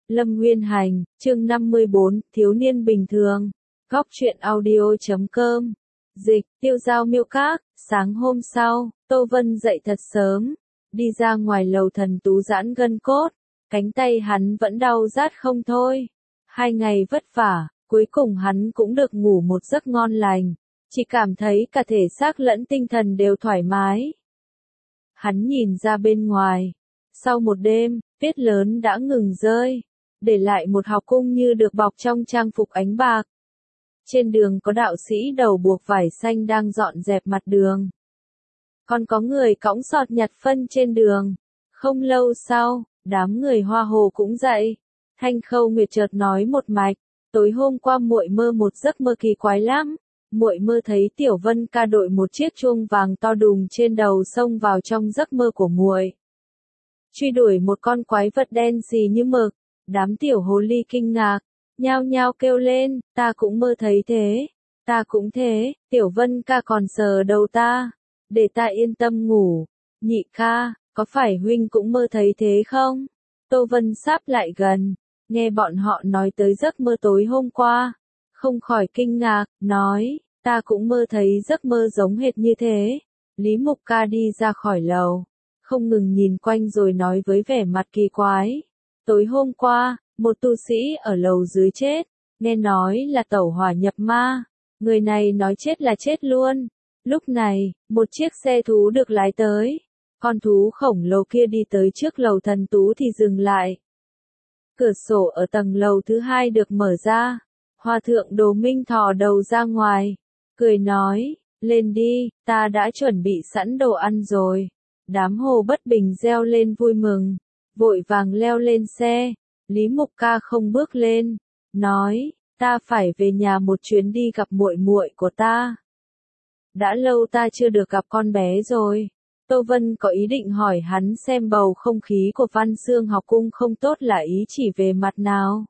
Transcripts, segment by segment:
Lâm Nguyên Hành, chương 54, thiếu niên bình thường. Góc truyện audio.com. Dịch, Tiêu Giao Miêu Các. Sáng hôm sau, Tô Vân dậy thật sớm, đi ra ngoài lầu thần tú giãn gân cốt, cánh tay hắn vẫn đau rát không thôi. 2 ngày vất vả, cuối cùng hắn cũng được ngủ một giấc ngon lành, chỉ cảm thấy cả thể xác lẫn tinh thần đều thoải mái. Hắn nhìn ra bên ngoài, sau một đêm, tuyết lớn đã ngừng rơi, để lại một học cung như được bọc trong trang phục ánh bạc. Trên đường có đạo sĩ đầu buộc vải xanh đang dọn dẹp mặt đường. Còn có người cõng sọt nhặt phân trên đường. Không lâu sau, đám người Hoa Hồ cũng dậy. Thanh Khâu Nguyệt chợt nói một mạch, tối hôm qua muội mơ một giấc mơ kỳ quái lắm. Muội mơ thấy Tiểu Vân Ca đội một chiếc chuông vàng to đùng trên đầu xông vào trong giấc mơ của muội. Truy đuổi một con quái vật đen xì như mực. Đám tiểu hồ ly kinh ngạc, nhao nhao kêu lên, ta cũng mơ thấy thế, ta cũng thế, Tiểu Vân Ca còn sờ đầu ta, để ta yên tâm ngủ. Nhị ca, có phải huynh cũng mơ thấy thế không? Tô Vân sáp lại gần, nghe bọn họ nói tới giấc mơ tối hôm qua, không khỏi kinh ngạc, nói, ta cũng mơ thấy giấc mơ giống hệt như thế. Lý Mục Ca đi ra khỏi lầu, không ngừng nhìn quanh rồi nói với vẻ mặt kỳ quái. Tối hôm qua, một tu sĩ ở lầu dưới chết, nghe nói là tẩu hỏa nhập ma, người này nói chết là chết luôn. Lúc này, một chiếc xe thú được lái tới, con thú khổng lồ kia đi tới trước lầu thần tú thì dừng lại. Cửa sổ ở tầng lầu thứ 2 được mở ra, Hòa thượng Đồ Minh thò đầu ra ngoài, cười nói, lên đi, ta đã chuẩn bị sẵn đồ ăn rồi. Đám Hồ Bất Bình reo lên vui mừng, vội vàng leo lên xe. Lý Mục Ca không bước lên, nói, ta phải về nhà một chuyến đi gặp muội muội của ta. Đã lâu ta chưa được gặp con bé rồi. Tô Vân có ý định hỏi hắn xem bầu không khí của Văn Xương học cung không tốt là ý chỉ về mặt nào.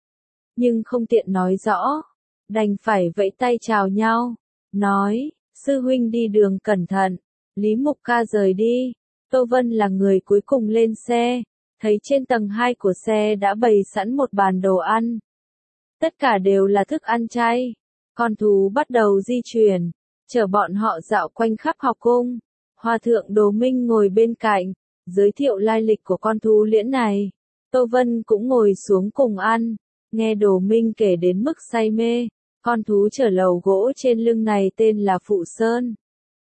Nhưng không tiện nói rõ, đành phải vẫy tay chào nhau, nói, sư huynh đi đường cẩn thận. Lý Mục Ca rời đi, Tô Vân là người cuối cùng lên xe. Thấy trên tầng 2 của xe đã bày sẵn một bàn đồ ăn. Tất cả đều là thức ăn chay. Con thú bắt đầu di chuyển, chở bọn họ dạo quanh khắp học cung. Hòa thượng Đồ Minh ngồi bên cạnh, giới thiệu lai lịch của con thú liễn này. Tô Vân cũng ngồi xuống cùng ăn, nghe Đồ Minh kể đến mức say mê. Con thú chở lầu gỗ trên lưng này tên là Phụ Sơn.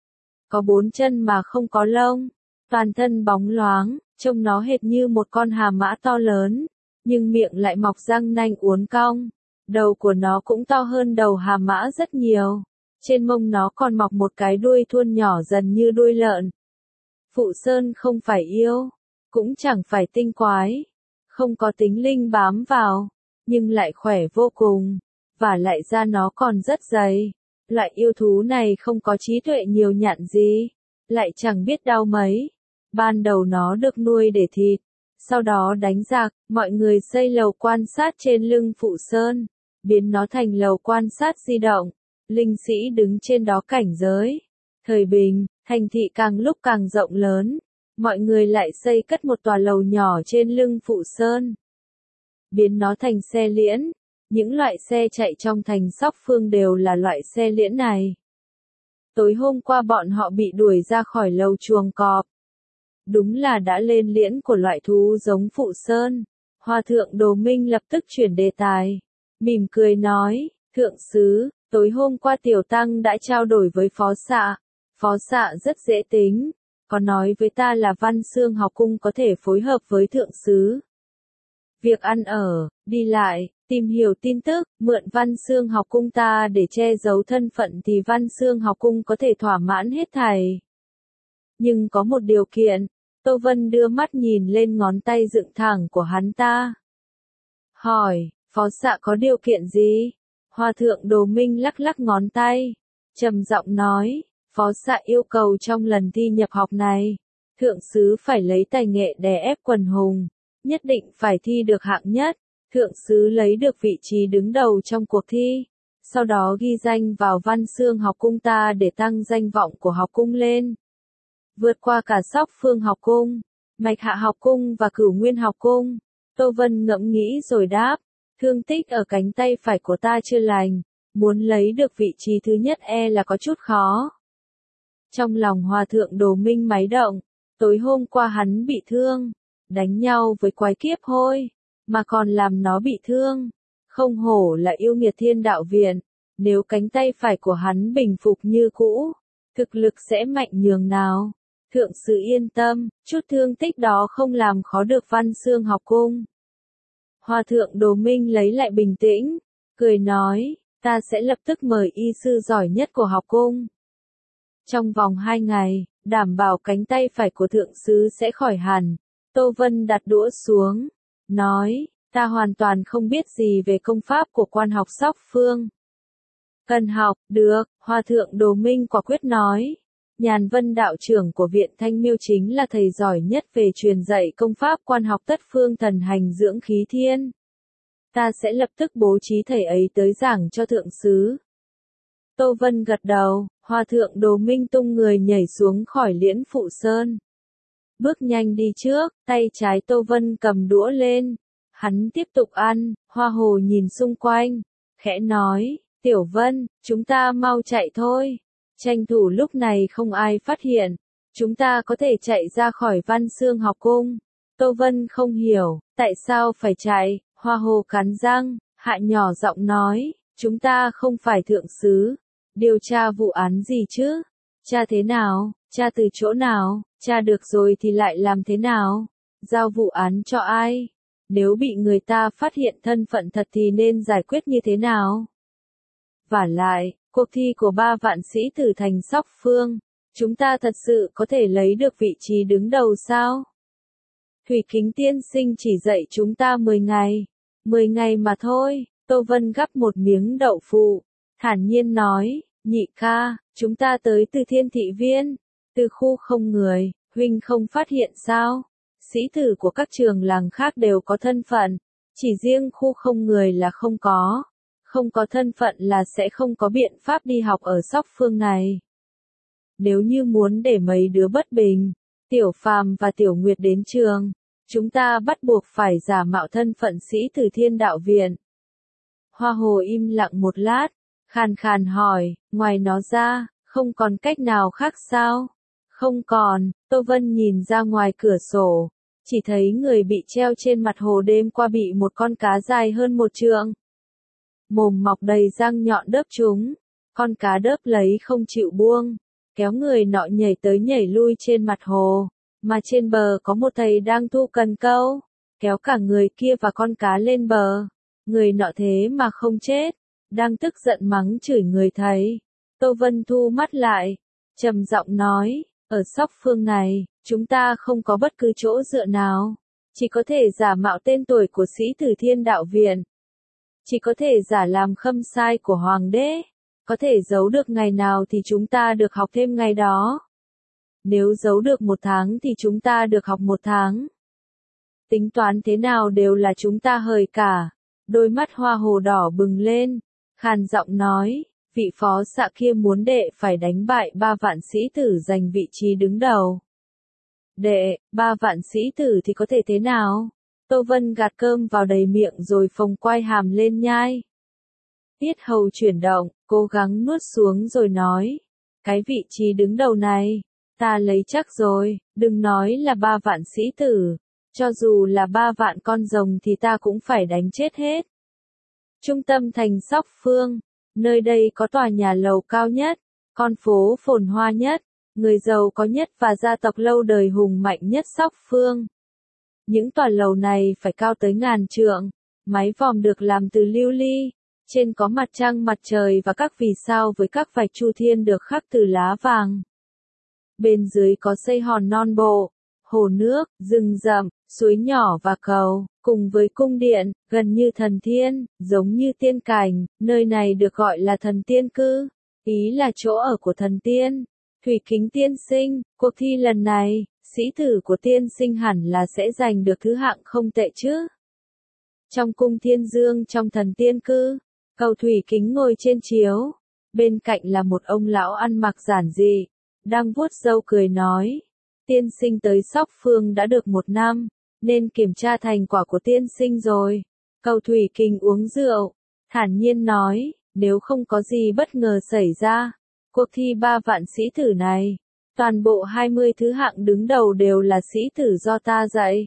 Có 4 chân mà không có lông, toàn thân bóng loáng. Trông nó hệt như một con hà mã to lớn, nhưng miệng lại mọc răng nanh uốn cong. Đầu của nó cũng to hơn đầu hà mã rất nhiều. Trên mông nó còn mọc một cái đuôi thuôn nhỏ dần như đuôi lợn. Phụ Sơn không phải yêu, cũng chẳng phải tinh quái, không có tính linh bám vào, nhưng lại khỏe vô cùng, và lại da nó còn rất dày. Loại yêu thú này không có trí tuệ nhiều nhặn gì, lại chẳng biết đau mấy. Ban đầu nó được nuôi để thịt, sau đó đánh giặc, mọi người xây lầu quan sát trên lưng Phụ Sơn, biến nó thành lầu quan sát di động, linh sĩ đứng trên đó cảnh giới. Thời bình, thành thị càng lúc càng rộng lớn, mọi người lại xây cất một tòa lầu nhỏ trên lưng Phụ Sơn, biến nó thành xe liễn. Những loại xe chạy trong thành Sóc Phương đều là loại xe liễn này. Tối hôm qua bọn họ bị đuổi ra khỏi lầu chuồng cọp. Đúng là đã lên liễn của loại thú giống Phụ Sơn. Hòa thượng Đồ Minh lập tức chuyển đề tài, mỉm cười nói, thượng sứ, tối hôm qua tiểu tăng đã trao đổi với phó xạ. Phó xạ rất dễ tính, có nói với ta là Văn Xương học cung có thể phối hợp với thượng sứ. Việc ăn ở, đi lại, tìm hiểu tin tức, mượn Văn Xương học cung ta để che giấu thân phận thì Văn Xương học cung có thể thỏa mãn hết thảy. Nhưng có một điều kiện. Tô Vân đưa mắt nhìn lên ngón tay dựng thẳng của hắn ta. Hỏi, phó xạ có điều kiện gì? Hòa thượng Đồ Minh lắc lắc ngón tay, trầm giọng nói, phó xạ yêu cầu trong lần thi nhập học này, thượng sứ phải lấy tài nghệ đè ép quần hùng, nhất định phải thi được hạng nhất, thượng sứ lấy được vị trí đứng đầu trong cuộc thi, sau đó ghi danh vào Văn Xương học cung ta để tăng danh vọng của học cung lên. Vượt qua cả Sóc Phương học cung, Mạch Hạ học cung và Cửu Nguyên học cung. Tô Vân ngẫm nghĩ rồi đáp, thương tích ở cánh tay phải của ta chưa lành, muốn lấy được vị trí thứ nhất là có chút khó. Trong lòng Hòa thượng Đồ Minh máy động, tối hôm qua hắn bị thương, đánh nhau với quái kiếp hôi, mà còn làm nó bị thương. Không hổ là yêu nghiệt Thiên Đạo Viện, nếu cánh tay phải của hắn bình phục như cũ, thực lực sẽ mạnh nhường nào. Thượng sư yên tâm, chút thương tích đó không làm khó được Văn Xương học cung. Hòa thượng Đồ Minh lấy lại bình tĩnh, cười nói, ta sẽ lập tức mời y sư giỏi nhất của học cung. Trong vòng 2 ngày, đảm bảo cánh tay phải của thượng sứ sẽ khỏi hẳn. Tô Vân đặt đũa xuống, nói, ta hoàn toàn không biết gì về công pháp của quan học Sóc Phương. Cần học, được, Hòa thượng Đồ Minh quả quyết nói. Nhàn Vân đạo trưởng của Viện Thanh Miêu chính là thầy giỏi nhất về truyền dạy công pháp quan học tất phương thần hành dưỡng khí thiên. Ta sẽ lập tức bố trí thầy ấy tới giảng cho thượng sứ. Tô Vân gật đầu, Hòa thượng Đồ Minh tung người nhảy xuống khỏi Liễn Phụ Sơn. Bước nhanh đi trước, tay trái Tô Vân cầm đũa lên. Hắn tiếp tục ăn, Hoa Hồ nhìn xung quanh, khẽ nói, Tiểu Vân, chúng ta mau chạy thôi. Tranh thủ lúc này không ai phát hiện, chúng ta có thể chạy ra khỏi Văn Xương học cung. Tô Vân không hiểu, tại sao phải chạy, Hoa Hồ cắn răng, hạ nhỏ giọng nói, chúng ta không phải thượng sứ. Điều tra vụ án gì chứ? Tra thế nào? Tra từ chỗ nào? Tra được rồi thì lại làm thế nào? Giao vụ án cho ai? Nếu bị người ta phát hiện thân phận thật thì nên giải quyết như thế nào? Vả lại, cuộc thi của 3 vạn sĩ tử thành Sóc Phương, chúng ta thật sự có thể lấy được vị trí đứng đầu sao? Thủy Kính tiên sinh chỉ dạy chúng ta 10 ngày. 10 ngày mà thôi, Tô Vân gắp một miếng đậu phụ, thản nhiên nói, nhị ca, chúng ta tới từ Thiên Thị Viên, từ khu không người, huynh không phát hiện sao? Sĩ tử của các trường làng khác đều có thân phận, chỉ riêng khu không người là không có. Không có thân phận là sẽ không có biện pháp đi học ở Sóc Phương này. Nếu như muốn để mấy đứa bất bình, Tiểu Phàm và Tiểu Nguyệt đến trường, chúng ta bắt buộc phải giả mạo thân phận sĩ tử Thiên Đạo Viện. Hoa Hồ im lặng một lát, khàn khàn hỏi, ngoài nó ra, không còn cách nào khác sao? Không còn, Tô Vân nhìn ra ngoài cửa sổ, chỉ thấy người bị treo trên mặt hồ đêm qua bị một con cá dài hơn 1 trượng. Mồm mọc đầy răng nhọn đớp chúng, con cá đớp lấy không chịu buông, kéo người nọ nhảy tới nhảy lui trên mặt hồ, mà trên bờ có một thầy đang thu cần câu, kéo cả người kia và con cá lên bờ, người nọ thế mà không chết, đang tức giận mắng chửi người thầy. Tô Vân thu mắt lại, trầm giọng nói, ở Sóc Phương này, chúng ta không có bất cứ chỗ dựa nào, chỉ có thể giả mạo tên tuổi của sĩ tử Thiên Đạo Viện. Chỉ có thể giả làm khâm sai của Hoàng đế, có thể giấu được ngày nào thì chúng ta được học thêm ngày đó. Nếu giấu được 1 tháng thì chúng ta được học 1 tháng. Tính toán thế nào đều là chúng ta hời cả. Đôi mắt Hoa Hồ đỏ bừng lên, khàn giọng nói, vị phó xạ kia muốn đệ phải đánh bại 3 vạn sĩ tử giành vị trí đứng đầu. Đệ, 3 vạn sĩ tử thì có thể thế nào? Tô Vân gạt cơm vào đầy miệng rồi phồng quai hàm lên nhai. Tiết hầu chuyển động, cố gắng nuốt xuống rồi nói. Cái vị trí đứng đầu này, ta lấy chắc rồi, đừng nói là 3 vạn sĩ tử. Cho dù là 3 vạn con rồng thì ta cũng phải đánh chết hết. Trung tâm thành Sóc Phương, nơi đây có tòa nhà lầu cao nhất, con phố phồn hoa nhất, người giàu có nhất và gia tộc lâu đời hùng mạnh nhất Sóc Phương. Những tòa lầu này phải cao tới ngàn trượng, mái vòm được làm từ lưu ly, trên có mặt trăng mặt trời và các vì sao với các vạch chu thiên được khắc từ lá vàng. Bên dưới có xây hòn non bộ, hồ nước, rừng rậm, suối nhỏ và cầu, cùng với cung điện, gần như thần thiên, giống như tiên cảnh, nơi này được gọi là thần tiên cư, ý là chỗ ở của thần tiên. Thủy Kính tiên sinh, cuộc thi lần này, sĩ tử của tiên sinh hẳn là sẽ giành được thứ hạng không tệ chứ. Trong cung Thiên Dương trong thần tiên cư, Cầu Thủy Kính ngồi trên chiếu, bên cạnh là một ông lão ăn mặc giản dị, đang vuốt râu cười nói, tiên sinh tới Sóc Phương đã được 1 năm, nên kiểm tra thành quả của tiên sinh rồi. Cầu Thủy Kính uống rượu, thản nhiên nói, nếu không có gì bất ngờ xảy ra, cuộc thi 3 vạn sĩ tử này, toàn bộ 20 thứ hạng đứng đầu đều là sĩ tử do ta dạy.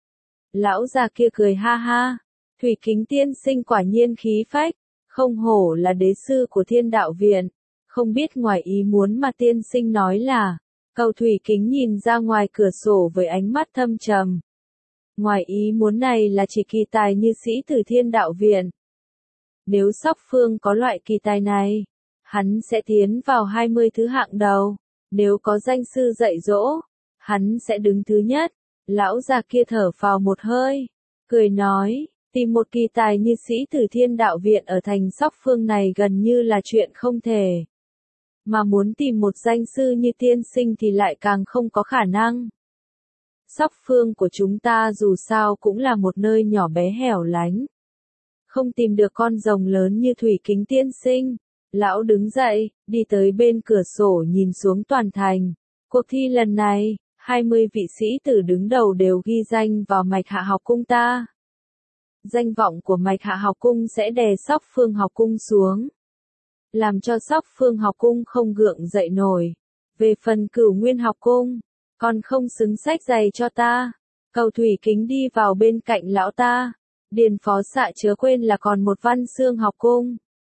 Lão già kia cười ha ha, Thủy Kính tiên sinh quả nhiên khí phách, không hổ là đế sư của Thiên Đạo Viện, không biết ngoài ý muốn mà tiên sinh nói là. Cầu Thủy Kính nhìn ra ngoài cửa sổ với ánh mắt thâm trầm. Ngoài ý muốn này là chỉ kỳ tài như sĩ tử Thiên Đạo Viện. Nếu Sóc Phương có loại kỳ tài này, hắn sẽ tiến vào 20 thứ hạng đầu. Nếu có danh sư dạy dỗ, hắn sẽ đứng thứ nhất. Lão già kia thở phào một hơi, cười nói, tìm một kỳ tài như sĩ tử Thiên Đạo Viện ở thành Sóc Phương này gần như là chuyện không thể. Mà muốn tìm một danh sư như tiên sinh thì lại càng không có khả năng. Sóc Phương của chúng ta dù sao cũng là một nơi nhỏ bé hẻo lánh. Không tìm được con rồng lớn như Thủy Kính tiên sinh. Lão đứng dậy, đi tới bên cửa sổ nhìn xuống toàn thành. Cuộc thi lần này, 20 vị sĩ tử đứng đầu đều ghi danh vào Mạch Hạ học cung ta. Danh vọng của Mạch Hạ học cung sẽ đè Sóc Phương học cung xuống, làm cho Sóc Phương học cung không gượng dậy nổi. Về phần Cửu Nguyên học cung, còn không xứng xách giày cho ta. Cầu Thủy Kính đi vào bên cạnh lão ta. Điền phó xạ chớ quên là còn một Văn Xương học cung.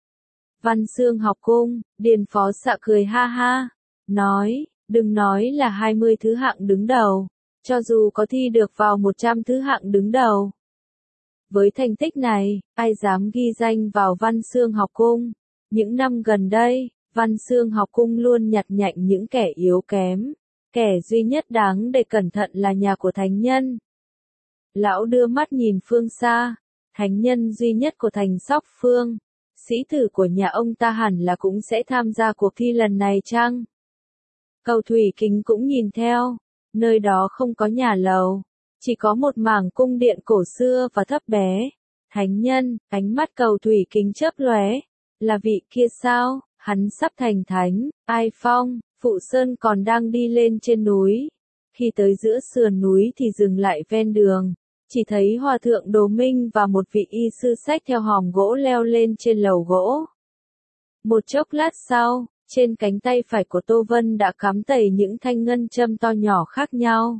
Văn Xương học cung, Điền phó xạ cười ha ha, nói, đừng nói là 20 thứ hạng đứng đầu, cho dù có thi được vào 100 thứ hạng đứng đầu. Với thành tích này, ai dám ghi danh vào Văn Xương học cung? Những năm gần đây, Văn Xương học cung luôn nhặt nhạnh những kẻ yếu kém. Kẻ duy nhất đáng để cẩn thận là nhà của thánh nhân. Lão đưa mắt nhìn phương xa, thánh nhân duy nhất của thành Sóc Phương. Sĩ tử của nhà ông ta hẳn là cũng sẽ tham gia cuộc thi lần này chăng? Cầu Thủy Kính cũng nhìn theo, nơi đó không có nhà lầu, chỉ có một mảng cung điện cổ xưa và thấp bé. Thánh nhân, ánh mắt Cầu Thủy Kính chớp lóe, là vị kia sao? Hắn sắp thành thánh. Ai Phong, Phụ Sơn còn đang đi lên trên núi. Khi tới giữa sườn núi thì dừng lại ven đường. Chỉ thấy Hòa thượng Đồ Minh và một vị y sư xách theo hòm gỗ leo lên trên lầu gỗ. Một chốc lát sau, trên cánh tay phải của Tô Vân đã cắm tẩy những thanh ngân châm to nhỏ khác nhau.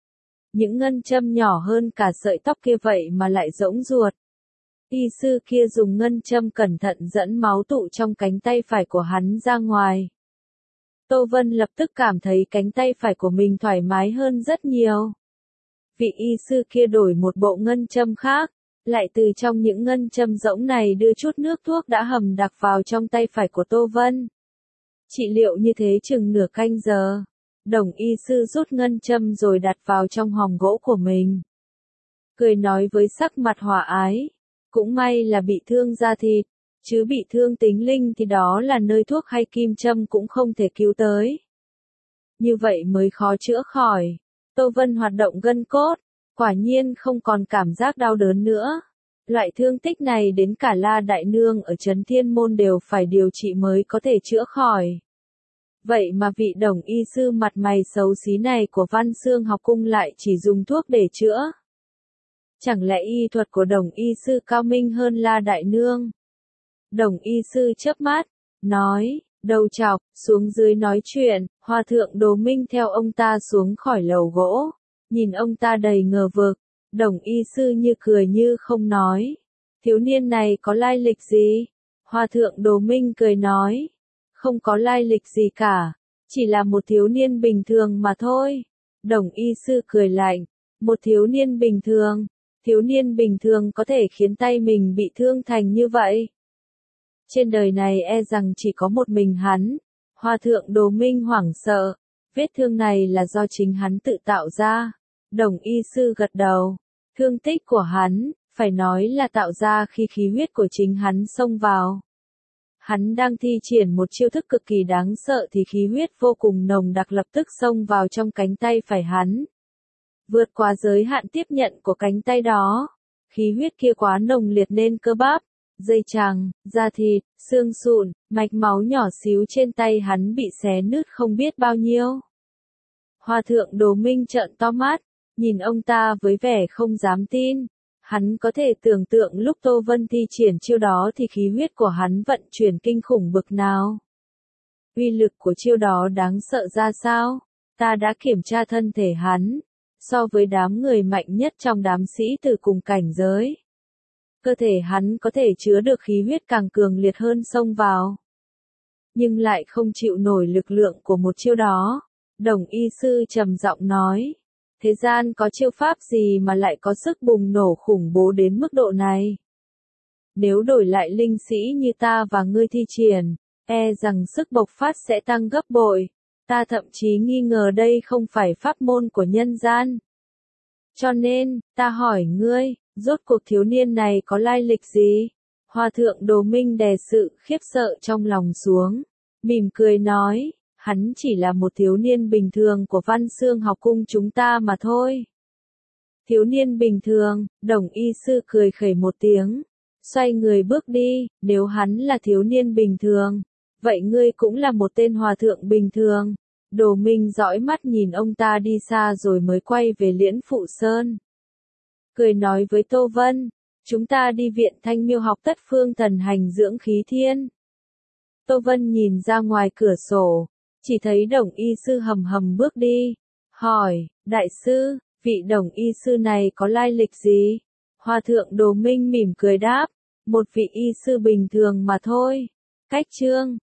Những ngân châm nhỏ hơn cả sợi tóc kia vậy mà lại rỗng ruột. Y sư kia dùng ngân châm cẩn thận dẫn máu tụ trong cánh tay phải của hắn ra ngoài. Tô Vân lập tức cảm thấy cánh tay phải của mình thoải mái hơn rất nhiều. Vị y sư kia đổi một bộ ngân châm khác, lại từ trong những ngân châm rỗng này đưa chút nước thuốc đã hầm đặc vào trong tay phải của Tô Vân. Trị liệu như thế chừng nửa canh giờ. Đồng y sư rút ngân châm rồi đặt vào trong hòm gỗ của mình. Cười nói với sắc mặt hòa ái. Cũng may là bị thương da thịt, chứ bị thương tính linh thì đó là nơi thuốc hay kim châm cũng không thể cứu tới. Như vậy mới khó chữa khỏi. Tô Vân hoạt động gân cốt, quả nhiên không còn cảm giác đau đớn nữa. Loại thương tích này đến cả La Đại Nương ở Trấn Thiên Môn đều phải điều trị mới có thể chữa khỏi. Vậy mà vị Đồng y sư mặt mày xấu xí này của Văn Xương học cung lại chỉ dùng thuốc để chữa. Chẳng lẽ y thuật của Đồng y sư cao minh hơn La Đại Nương? Đồng y sư chớp mắt, nói, đầu chọc, xuống dưới nói chuyện. Hòa thượng Đồ Minh theo ông ta xuống khỏi lầu gỗ, nhìn ông ta đầy ngờ vực. Đồng y sư như cười như không nói, thiếu niên này có lai lịch gì? Hòa thượng Đồ Minh cười nói, không có lai lịch gì cả, chỉ là một thiếu niên bình thường mà thôi. Đồng y sư cười lạnh, một thiếu niên bình thường? Thiếu niên bình thường có thể khiến tay mình bị thương thành như vậy? Trên đời này e rằng chỉ có một mình hắn. Hòa thượng Đồ Minh hoảng sợ, vết thương này là do chính hắn tự tạo ra. Đồng y sư gật đầu, thương tích của hắn, phải nói là tạo ra khi khí huyết của chính hắn xông vào. Hắn đang thi triển một chiêu thức cực kỳ đáng sợ thì khí huyết vô cùng nồng đặc lập tức xông vào trong cánh tay phải hắn. Vượt qua giới hạn tiếp nhận của cánh tay đó. Khí huyết kia quá nồng liệt nên cơ bắp, dây chằng, da thịt, xương sụn, mạch máu nhỏ xíu trên tay hắn bị xé nứt không biết bao nhiêu. Hòa thượng Đồ Minh trợn to mắt, Nhìn ông ta với vẻ không dám tin. Hắn có thể tưởng tượng lúc Tô Vân thi triển chiêu đó thì khí huyết của hắn vận chuyển kinh khủng bực nào. Uy lực của chiêu đó đáng sợ ra sao? Ta đã kiểm tra thân thể hắn. So với đám người mạnh nhất trong đám sĩ tử cùng cảnh giới. Cơ thể hắn có thể chứa được khí huyết càng cường liệt hơn xông vào. Nhưng lại không chịu nổi lực lượng của một chiêu đó. Đồng y sư trầm giọng nói. Thế gian có chiêu pháp gì mà lại có sức bùng nổ khủng bố đến mức độ này? Nếu đổi lại linh sĩ như ta và ngươi thi triển, e rằng sức bộc phát sẽ tăng gấp bội. Ta thậm chí nghi ngờ đây không phải pháp môn của nhân gian. Cho nên, ta hỏi ngươi, rốt cuộc thiếu niên này có lai lịch gì? Hòa thượng Đồ Minh đè sự khiếp sợ trong lòng xuống, mỉm cười nói, hắn chỉ là một thiếu niên bình thường của Văn Xương học cung chúng ta mà thôi. Thiếu niên bình thường, Đồng y sư cười khẩy một tiếng, xoay người bước đi, nếu hắn là thiếu niên bình thường, vậy ngươi cũng là một tên hòa thượng bình thường. Đồ Minh dõi mắt nhìn ông ta đi xa rồi mới quay về Liễn Phụ Sơn. Cười nói với Tô Vân, chúng ta đi viện Thanh Miêu học Tất Phương Thần hành dưỡng khí thiên. Tô Vân nhìn ra ngoài cửa sổ, chỉ thấy Đồng y sư hầm hầm bước đi, hỏi, đại sư, vị Đồng y sư này có lai lịch gì? Hòa thượng Đồ Minh mỉm cười đáp, một vị y sư bình thường mà thôi. Cách chương